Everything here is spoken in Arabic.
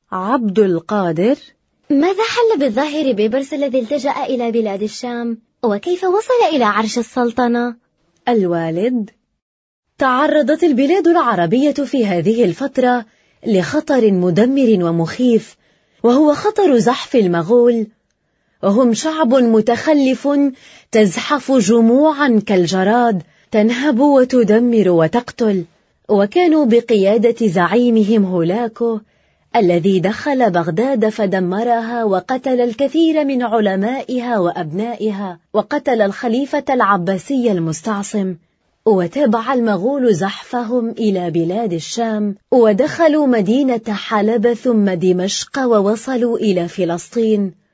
عبد القادر: ماذا حل بالظاهر بيبرس الذي التجأ إلى بلاد الشام؟ وكيف وصل إلى عرش السلطنة؟ الوالد: تعرضت البلاد العربية في هذه الفترة لخطر مدمر ومخيف، وهو خطر زحف المغول، وهم شعب متخلف تزحف جموعا كالجراد، تنهب وتدمر وتقتل، وكانوا بقيادة زعيمهم هولاكو الذي دخل بغداد فدمرها وقتل الكثير من علمائها وأبنائها، وقتل الخليفة العباسي المستعصم. وتابع المغول زحفهم إلى بلاد الشام، ودخلوا مدينة حلب ثم دمشق، ووصلوا إلى فلسطين.